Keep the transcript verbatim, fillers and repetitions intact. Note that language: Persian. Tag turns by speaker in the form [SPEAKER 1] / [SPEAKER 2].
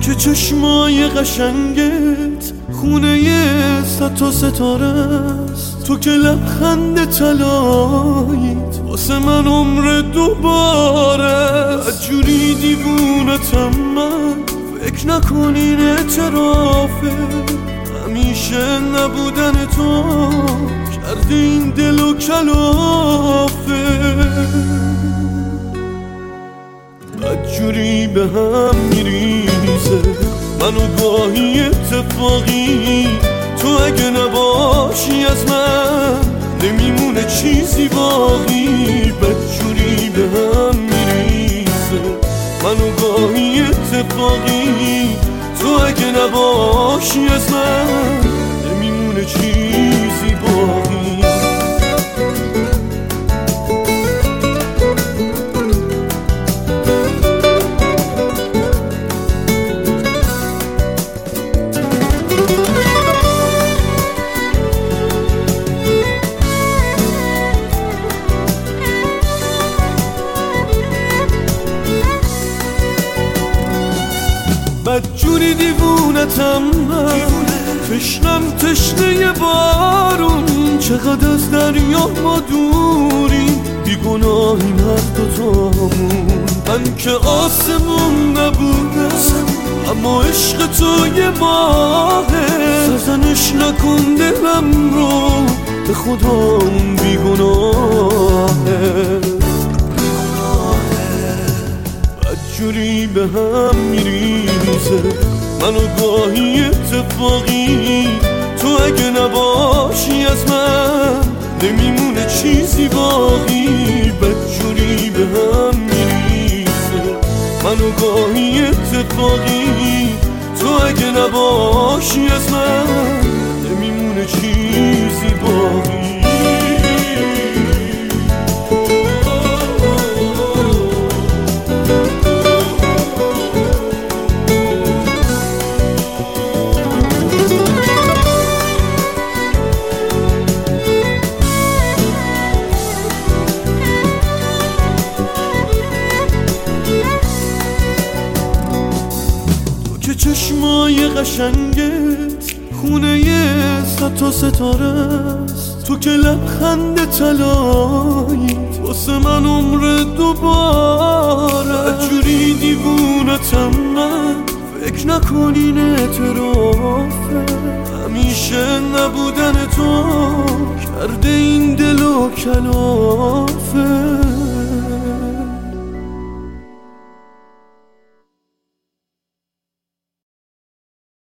[SPEAKER 1] که چشمای قشنگت خونه صد تا ستاره است، تو که لبخند طلاییت واسه من عمر دوباره است. جوری دیوونتم من فکر نکنین اعترافه، همیشه نبودن تو کرده این دل و کلافه. بدجوری به هم میریزه منو گاهی اتفاقی، تو اگه نباشی از من نمیمونه چیزی باقی. بدجوری به هم میریزه منو گاهی اتفاقی، تو اگه نباشی از من نمیمونه چیزی باقی. بدجوری دیوونتم من، تشنم تشنه بارون، چقدر از دریا ما دوریم، بیگناهیم هر دوتامون. من که آسمون نبودم اما عشق تو یه ماهه، سرزنش نکن دلم رو به خدا اون بیگناهه. بدجوری به هم میریزه منو گاهی اتفاقی، تو اگه نباشی از من نمیمونه چیزی باقی. بدجوری به هم میریزه منو گاهی اتفاقی، تو اگه نباشی از من نمیمونه چیزی باقی. که چشمای قشنگت خونه صد تا ستاره است، تو که لبخند طلاییت واسه من عمر دوباره. جوری دیوونتم من فکر نکنین اعترافه، همیشه نبودن تو کرده این دل و کلافه.